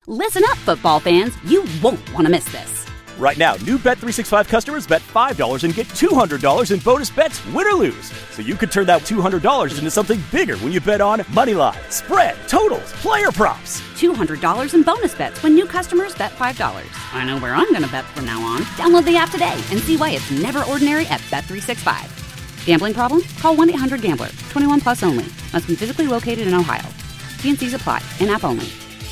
Listen up, football fans. You won't want to miss this. Right now, new Bet365 customers bet $5 and get $200 in bonus bets, win or lose. So you could turn that $200 into something bigger when you bet on money line, spread, totals, player props. $200 in bonus bets when new customers bet $5. I know where I'm going to bet from now on. Download the app today and see why it's never ordinary at Bet365. Gambling problem? Call 1-800-GAMBLER. 21 plus only. Must be physically located in Ohio. T&Cs apply. In-app only.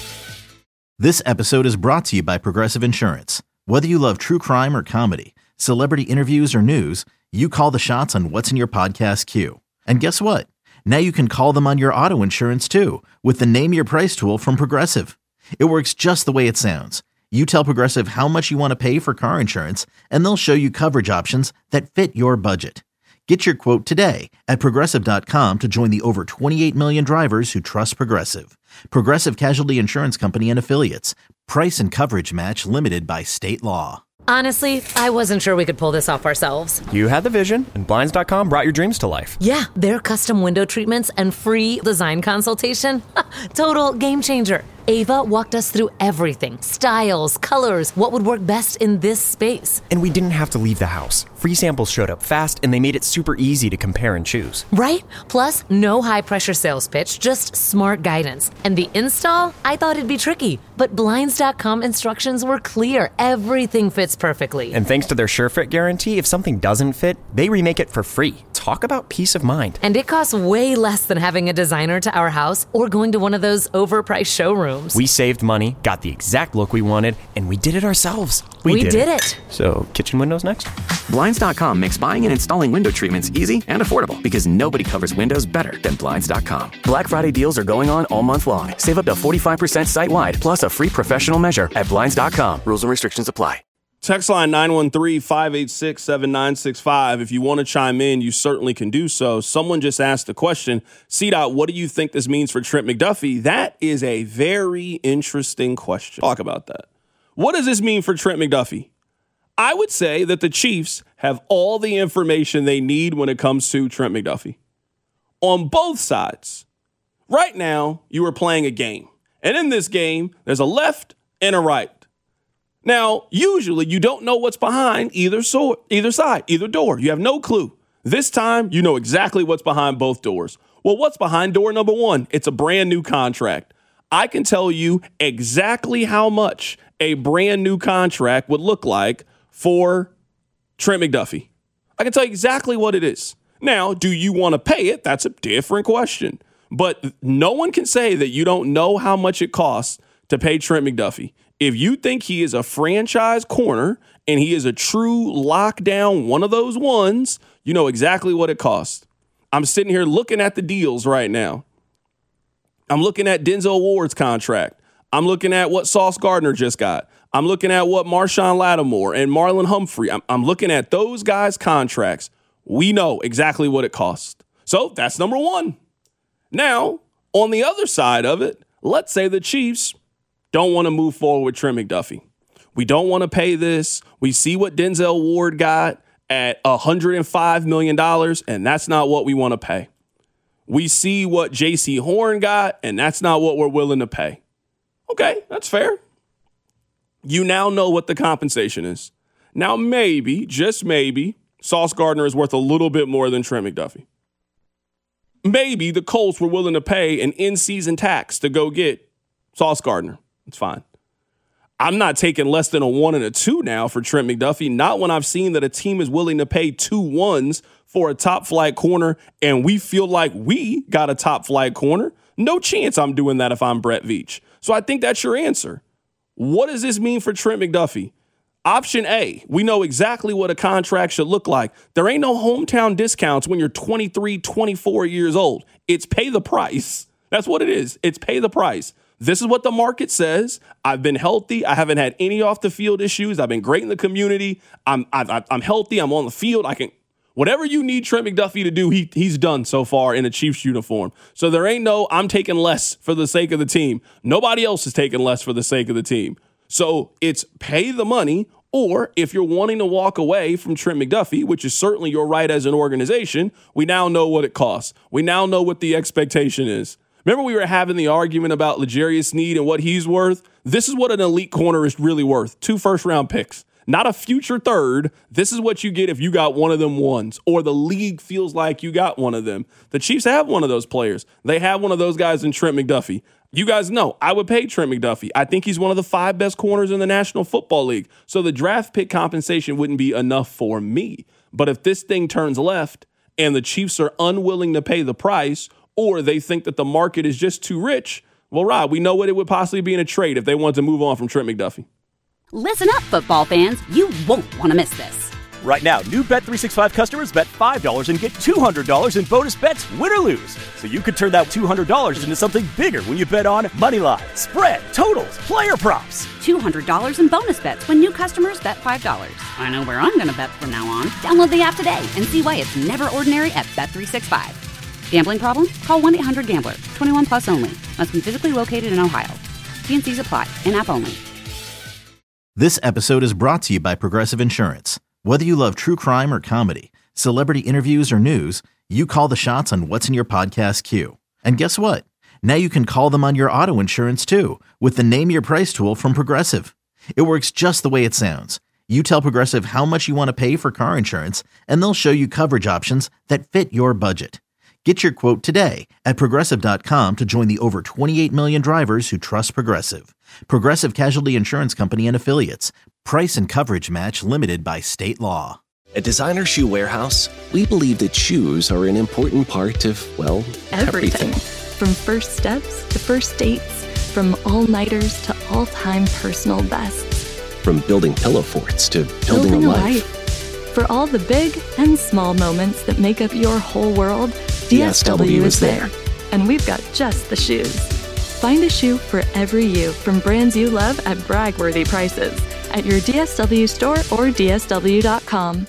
This episode is brought to you by Progressive Insurance. Whether you love true crime or comedy, celebrity interviews or news, you call the shots on what's in your podcast queue. And guess what? Now you can call them on your auto insurance too with the Name Your Price tool from Progressive. It works just the way it sounds. You tell Progressive how much you want to pay for car insurance, and they'll show you coverage options that fit your budget. Get your quote today at Progressive.com to join the over 28 million drivers who trust Progressive. Progressive Casualty Insurance Company and Affiliates. Price and coverage match limited by state law. Honestly, I wasn't sure we could pull this off ourselves. You had the vision, and Blinds.com brought your dreams to life. Yeah, their custom window treatments and free design consultation. Total game changer. Ava walked us through everything. Styles, colors, what would work best in this space. And we didn't have to leave the house. Free samples showed up fast, and they made it super easy to compare and choose. Right? Plus, no high-pressure sales pitch, just smart guidance. And the install? I thought it'd be tricky, but Blinds.com instructions were clear. Everything fits perfectly. And thanks to their SureFit guarantee, if something doesn't fit, they remake it for free. Talk about peace of mind. And it costs way less than having a designer to our house or going to one of those overpriced showrooms. We saved money, got the exact look we wanted, and we did it ourselves. We did it. So, kitchen windows next? Blinds.com makes buying and installing window treatments easy and affordable because nobody covers windows better than Blinds.com. Black Friday deals are going on all month long. Save up to 45% site-wide, plus a free professional measure at Blinds.com. Rules and restrictions apply. Text line 913-586-7965. If you want to chime in, you certainly can do so. Someone just asked a question. C-Dot, what do you think this means for Trent McDuffie? That is a very interesting question. Talk about that. What does this mean for Trent McDuffie? I would say that the Chiefs have all the information they need when it comes to Trent McDuffie. On both sides. Right now, you are playing a game. And in this game, there's a left and a right. Now, usually you don't know what's behind either side, either door. You have no clue. This time, you know exactly what's behind both doors. Well, what's behind door number one? It's a brand new contract. I can tell you exactly how much a brand new contract would look like for Trent McDuffie. I can tell you exactly what it is. Now, do you want to pay it? That's a different question. But no one can say that you don't know how much it costs to pay Trent McDuffie. If you think he is a franchise corner and he is a true lockdown, one of those ones, you know exactly what it costs. I'm sitting here looking at the deals right now. I'm looking at Denzel Ward's contract. I'm looking at what Sauce Gardner just got. I'm looking at what Marshawn Lattimore and Marlon Humphrey. I'm looking at those guys' contracts. We know exactly what it costs. So that's number one. Now, on the other side of it, let's say the Chiefs don't want to move forward with Trent McDuffie. We don't want to pay this. We see what Denzel Ward got at $105 million, and that's not what we want to pay. We see what J.C. Horn got, and that's not what we're willing to pay. Okay, that's fair. You now know what the compensation is. Now maybe, just maybe, Sauce Gardner is worth a little bit more than Trent McDuffie. Maybe the Colts were willing to pay an in-season tax to go get Sauce Gardner. It's fine. I'm not taking less than a 1 and a 2 now for Trent McDuffie, not when I've seen that a team is willing to pay 2 1s for a top-flight corner, and we feel like we got a top-flight corner. No chance I'm doing that if I'm Brett Veach. So I think that's your answer. What does this mean for Trent McDuffie? Option A, we know exactly what a contract should look like. There ain't no hometown discounts when you're 23, 24 years old. It's pay the price. That's what it is. It's pay the price. This is what the market says. I've been healthy. I haven't had any off the field issues. I've been great in the community. I'm healthy. I'm on the field. Whatever you need Trent McDuffie to do, he's done so far in a Chiefs uniform. So there ain't no, I'm taking less for the sake of the team. Nobody else is taking less for the sake of the team. So it's pay the money, or if you're wanting to walk away from Trent McDuffie, which is certainly your right as an organization, we now know what it costs. We now know what the expectation is. Remember we were having the argument about L'Jarius Sneed and what he's worth? This is what an elite corner is really worth. 2 first-round picks. Not a future third. This is what you get if you got one of them ones, or the league feels like you got one of them. The Chiefs have one of those players. They have one of those guys in Trent McDuffie. You guys know I would pay Trent McDuffie. I think he's one of the 5 best corners in the National Football League. So the draft pick compensation wouldn't be enough for me. But if this thing turns left and the Chiefs are unwilling to pay the price, or they think that the market is just too rich, well, Rob, we know what it would possibly be in a trade if they want to move on from Trent McDuffie. Listen up, football fans. You won't want to miss this. Right now, new Bet365 customers bet $5 and get $200 in bonus bets, win or lose. So you could turn that $200 into something bigger when you bet on Moneyline, spread, totals, player props. $200 in bonus bets when new customers bet $5. I know where I'm going to bet from now on. Download the app today and see why it's never ordinary at Bet365. Gambling problem? Call 1-800-GAMBLER. 21 plus only. Must be physically located in Ohio. T&Cs apply. In-app only. This episode is brought to you by Progressive Insurance. Whether you love true crime or comedy, celebrity interviews or news, you call the shots on what's in your podcast queue. And guess what? Now you can call them on your auto insurance too with the Name Your Price tool from Progressive. It works just the way it sounds. You tell Progressive how much you want to pay for car insurance, and they'll show you coverage options that fit your budget. Get your quote today at Progressive.com to join the over 28 million drivers who trust Progressive. Progressive Casualty Insurance Company and Affiliates. Price and coverage match limited by state law. At Designer Shoe Warehouse, we believe that shoes are an important part of, well, everything. From first steps to first dates, from all-nighters to all-time personal bests. From building pillow forts to building a life. For all the big and small moments that make up your whole world, DSW is there. And we've got just the shoes. Find a shoe for every you from brands you love at brag-worthy prices at your DSW store or DSW.com.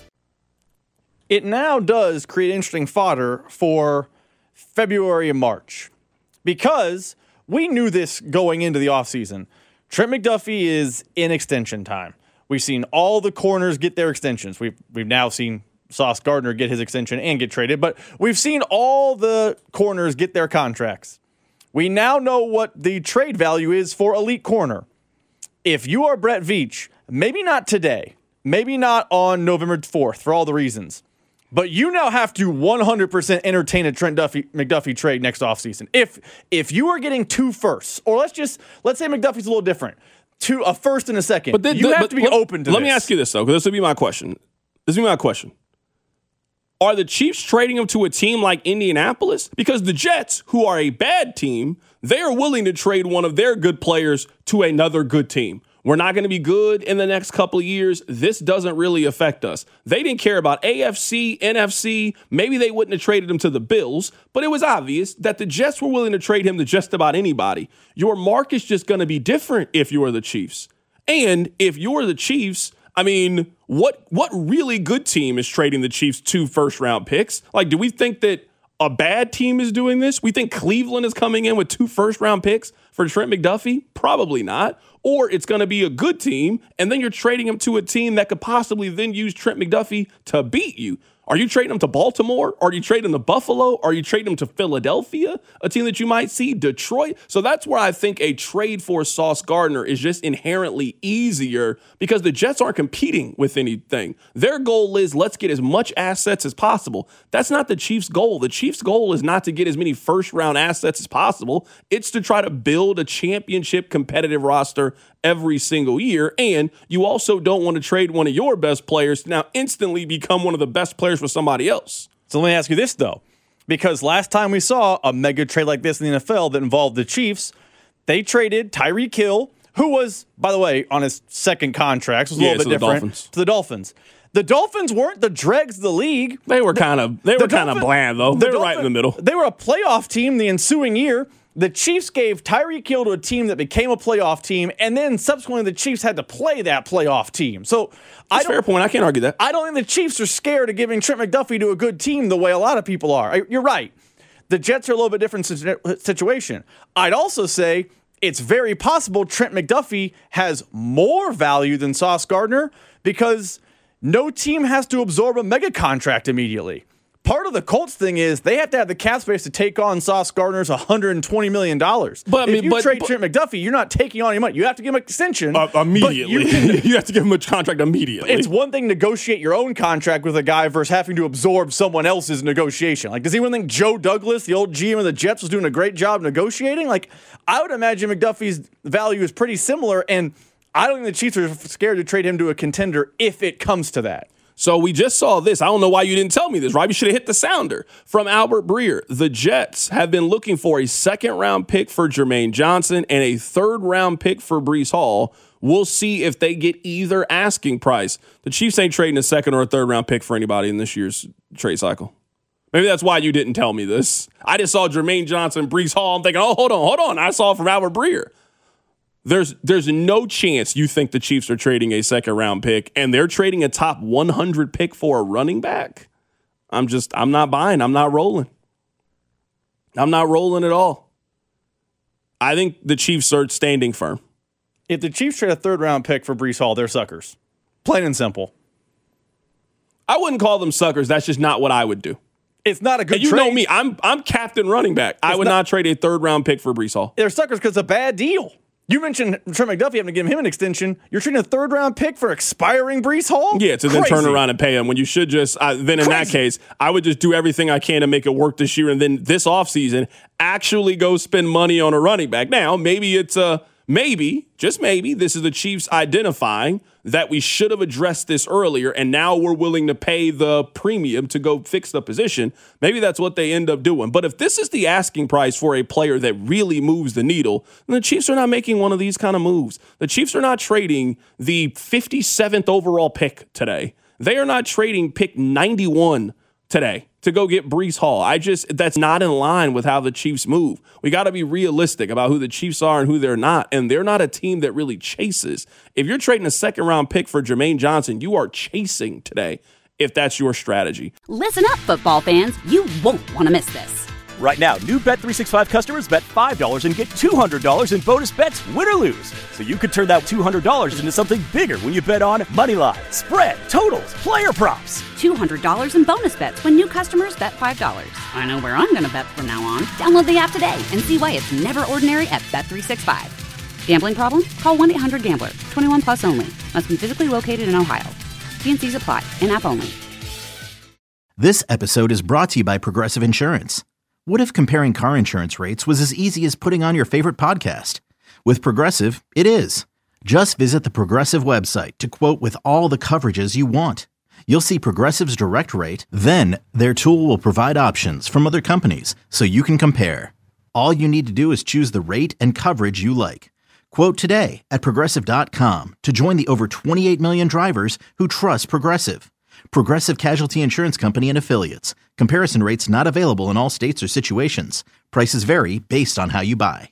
It now does create interesting fodder for February and March because we knew this going into the offseason. Trent McDuffie is in extension time. We've seen all the corners get their extensions. We've now seen Sauce Gardner get his extension and get traded, but we've seen all the corners get their contracts. We now know what the trade value is for elite corner. If you are Brett Veach, maybe not today, maybe not on November 4th for all the reasons, but you now have to 100% entertain a Trent McDuffie trade next offseason. If you are getting 2 firsts, or let's say McDuffie's a little different, a first and a second, but you have to be open to this. Let me ask you this, though, because this would be my question. Are the Chiefs trading him to a team like Indianapolis? Because the Jets, who are a bad team, they are willing to trade one of their good players to another good team. We're not going to be good in the next couple of years. This doesn't really affect us. They didn't care about AFC, NFC. Maybe they wouldn't have traded him to the Bills, but it was obvious that the Jets were willing to trade him to just about anybody. Your mark is just going to be different if you are the Chiefs. And if you're the Chiefs, I mean, what really good team is trading the Chiefs 2 first-round picks? Like, do we think that a bad team is doing this? We think Cleveland is coming in with 2 first-round picks for Trent McDuffie? Probably not. Or it's going to be a good team, and then you're trading him to a team that could possibly then use Trent McDuffie to beat you. Are you trading him to Baltimore? Are you trading him to Buffalo? Are you trading him to Philadelphia, a team that you might see? Detroit? So that's where I think a trade for Sauce Gardner is just inherently easier because the Jets aren't competing with anything. Their goal is let's get as much assets as possible. That's not the Chiefs' goal. The Chiefs' goal is not to get as many first-round assets as possible. It's to try to build a championship competitive roster every single year, and you also don't want to trade one of your best players to now instantly become one of the best players for somebody else. So let me ask you this, though, because last time we saw a mega trade like this in the NFL that involved the Chiefs, they traded Tyreek Hill, who was, by the way, on his second contract, was a little bit different, to the Dolphins. The Dolphins weren't the dregs of the league. They were kind of bland, though. They were right in the middle. They were a playoff team the ensuing year. The Chiefs gave Tyreek Hill to a team that became a playoff team, and then subsequently the Chiefs had to play that playoff team. So that's a fair point. I can't argue that. I don't think the Chiefs are scared of giving Trent McDuffie to a good team the way a lot of people are. You're right. The Jets are a little bit different situation. I'd also say it's very possible Trent McDuffie has more value than Sauce Gardner because no team has to absorb a mega contract immediately. part of the Colts thing is they have to have the cap space to take on Sauce Gardner's $120 million. But if you trade Trent McDuffie, you're not taking on any money. You have to give him an extension. Immediately. You have to give him a contract immediately. It's one thing to negotiate your own contract with a guy versus having to absorb someone else's negotiation. Like, does anyone think Joe Douglas, the old GM of the Jets, was doing a great job negotiating? Like, I would imagine McDuffie's value is pretty similar, and I don't think the Chiefs are scared to trade him to a contender if it comes to that. So we just saw this. I don't know why you didn't tell me this, right? You should have hit the sounder. From Albert Breer, the Jets have been looking for a second-round pick for Jermaine Johnson and a third-round pick for Breece Hall. We'll see if they get either asking price. The Chiefs ain't trading a second or a third-round pick for anybody in this year's trade cycle. Maybe that's why you didn't tell me this. I just saw Jermaine Johnson, Breece Hall. I'm thinking, oh, hold on. I saw it from Albert Breer. There's no chance you think the Chiefs are trading a second-round pick and they're trading a top 100 pick for a running back. I'm not buying. I'm not rolling. I'm not rolling at all. I think the Chiefs are standing firm. If the Chiefs trade a third-round pick for Breece Hall, they're suckers. Plain and simple. I wouldn't call them suckers. That's just not what I would do. It's not a good trade. You trade. know me. I'm captain running back. I would not trade a third-round pick for Breece Hall. They're suckers because it's a bad deal. You mentioned Trent McDuffie having to give him an extension. You're trading a third-round pick for expiring Breece Hall? Yeah, to then turn around and pay him when you should just then in that case, I would just do everything I can to make it work this year and then this offseason actually go spend money on a running back. Now, maybe it's just maybe, this is the Chiefs identifying that we should have addressed this earlier, and now we're willing to pay the premium to go fix the position. Maybe that's what they end up doing. But if this is the asking price for a player that really moves the needle, then the Chiefs are not making one of these kind of moves. The Chiefs are not trading the 57th overall pick today. They are not trading pick 91 today to go get Breece Hall. That's not in line with how the Chiefs move. We got to be realistic about who the Chiefs are and who they're not, and they're not a team that really chases. If you're trading a second-round pick for Jermaine Johnson, you are chasing today if that's your strategy. Listen up, football fans. You won't want to miss this. Right now, new Bet365 customers bet $5 and get $200 in bonus bets, win or lose. So you could turn that $200 into something bigger when you bet on moneyline, spread, totals, player props. $200 in bonus bets when new customers bet $5. I know where I'm going to bet from now on. Download the app today and see why it's never ordinary at Bet365. Gambling problem? Call 1-800-GAMBLER. 21 plus only. Must be physically located in Ohio. T&Cs apply. In-app only. This episode is brought to you by Progressive Insurance. What if comparing car insurance rates was as easy as putting on your favorite podcast? With Progressive, it is. Just visit the Progressive website to quote with all the coverages you want. You'll see Progressive's direct rate, then their tool will provide options from other companies so you can compare. All you need to do is choose the rate and coverage you like. Quote today at Progressive.com to join the over 28 million drivers who trust Progressive. Progressive Casualty Insurance Company and Affiliates. Comparison rates not available in all states or situations. Prices vary based on how you buy.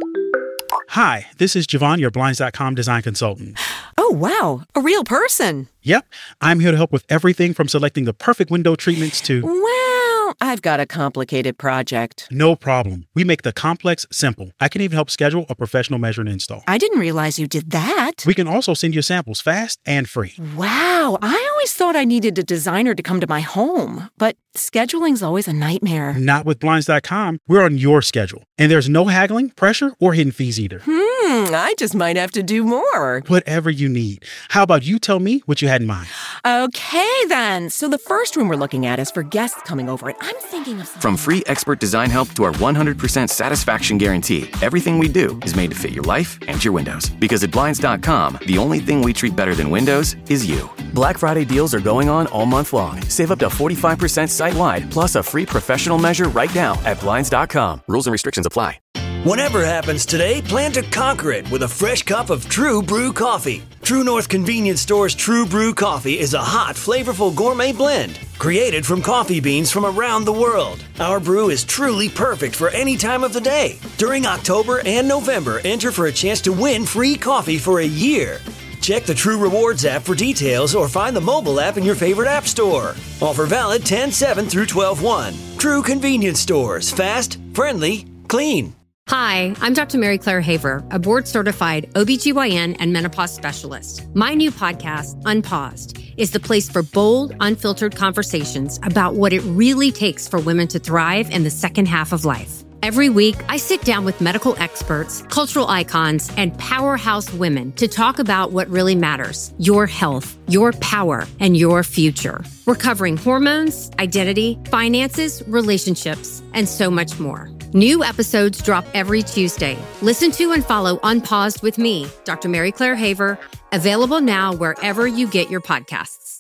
Hi, this is Javon, your Blinds.com design consultant. Oh, wow. A real person. Yep. I'm here to help with everything from selecting the perfect window treatments to... Well, I've got a complicated project. No problem. We make the complex simple. I can even help schedule a professional measure and install. I didn't realize you did that. We can also send you samples fast and free. Wow. I always thought I needed a designer to come to my home, but scheduling's always a nightmare. Not with Blinds.com. We're on your schedule. And there's no haggling, pressure, or hidden fees either. I just might have to do more. Whatever you need. How about you tell me what you had in mind? Okay, then. So the first room we're looking at is for guests coming over, and I'm thinking of... From free expert design help to our 100% satisfaction guarantee, everything we do is made to fit your life and your windows. Because at Blinds.com, the only thing we treat better than windows is you. Black Friday deals are going on all month long. Save up to 45% site-wide, plus a free professional measure right now at Blinds.com. Rules and restrictions apply. Whatever happens today, plan to conquer it with a fresh cup of True Brew coffee. True North Convenience Store's True Brew coffee is a hot, flavorful gourmet blend created from coffee beans from around the world. Our brew is truly perfect for any time of the day. During October and November, enter for a chance to win free coffee for a year. Check the True Rewards app for details or find the mobile app in your favorite app store. Offer valid 10/7 through 12/1. True Convenience Stores. Fast, friendly, clean. Hi, I'm Dr. Mary Claire Haver, a board-certified OBGYN and menopause specialist. My new podcast, Unpaused, is the place for bold, unfiltered conversations about what it really takes for women to thrive in the second half of life. Every week, I sit down with medical experts, cultural icons, and powerhouse women to talk about what really matters: your health, your power, and your future. We're covering hormones, identity, finances, relationships, and so much more. New episodes drop every Tuesday. Listen to and follow Unpaused with me, Dr. Mary Claire Haver, available now wherever you get your podcasts.